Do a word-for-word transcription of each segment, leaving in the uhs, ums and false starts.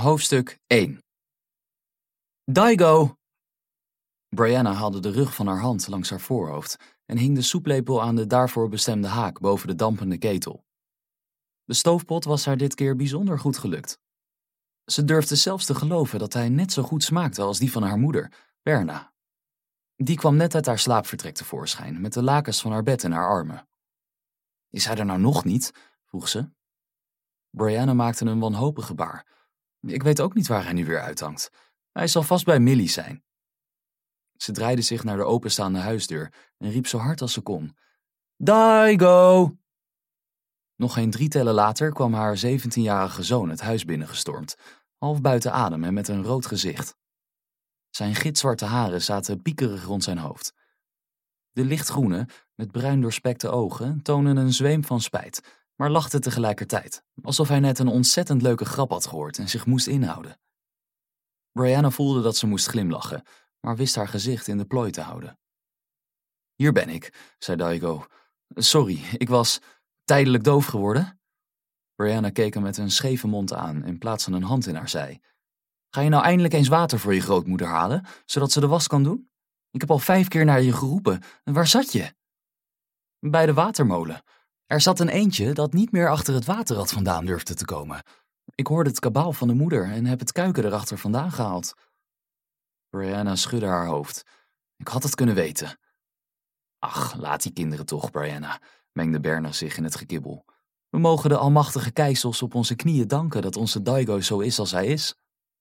Hoofdstuk één. Daigo! Brianna haalde de rug van haar hand langs haar voorhoofd en hing de soeplepel aan de daarvoor bestemde haak boven de dampende ketel. De stoofpot was haar dit keer bijzonder goed gelukt. Ze durfde zelfs te geloven dat hij net zo goed smaakte als die van haar moeder, Berna. Die kwam net uit haar slaapvertrek tevoorschijn, met de lakens van haar bed in haar armen. Is hij er nou nog niet? Vroeg ze. Brianna maakte een wanhopig gebaar. Ik weet ook niet waar hij nu weer uithangt. Hij zal vast bij Millie zijn. Ze draaide zich naar de openstaande huisdeur en riep zo hard als ze kon. Daigo! Nog geen drie tellen later kwam haar zeventienjarige zoon het huis binnengestormd, half buiten adem en met een rood gezicht. Zijn gitzwarte haren zaten piekerig rond zijn hoofd. De lichtgroene, met bruin doorspekte ogen, toonden een zweem van spijt, maar lachten tegelijkertijd, alsof hij net een ontzettend leuke grap had gehoord en zich moest inhouden. Brianna voelde dat ze moest glimlachen, maar wist haar gezicht in de plooi te houden. Hier ben ik, zei Daigo. Sorry, ik was tijdelijk doof geworden. Brianna keek hem met een scheve mond aan en plaatste een hand in haar zij. Ga je nou eindelijk eens water voor je grootmoeder halen, zodat ze de was kan doen? Ik heb al vijf keer naar je geroepen. Waar zat je? Bij de watermolen. Er zat een eendje dat niet meer achter het waterrad vandaan durfde te komen. Ik hoorde het kabaal van de moeder en heb het kuiken erachter vandaan gehaald. Brianna schudde haar hoofd. Ik had het kunnen weten. Ach, laat die kinderen toch, Brianna, mengde Berna zich in het gekibbel. We mogen de almachtige keizels op onze knieën danken dat onze Daigo zo is als hij is.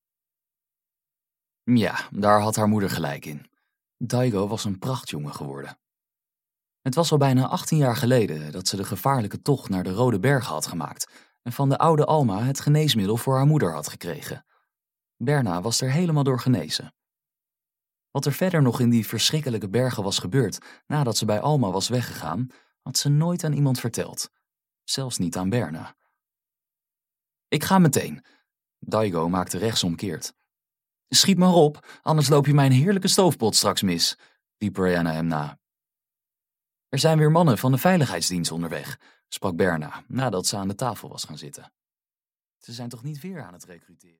Ja, daar had haar moeder gelijk in. Daigo was een prachtjongen geworden. Het was al bijna achttien jaar geleden dat ze de gevaarlijke tocht naar de Rode Bergen had gemaakt en van de oude Alma het geneesmiddel voor haar moeder had gekregen. Berna was er helemaal door genezen. Wat er verder nog in die verschrikkelijke bergen was gebeurd nadat ze bij Alma was weggegaan, had ze nooit aan iemand verteld. Zelfs niet aan Berna. Ik ga meteen. Daigo maakte rechtsomkeert. Schiet maar op, anders loop je mijn heerlijke stoofpot straks mis, riep Brianna hem na. Er zijn weer mannen van de veiligheidsdienst onderweg, sprak Berna nadat ze aan de tafel was gaan zitten. Ze zijn toch niet weer aan het recruteren?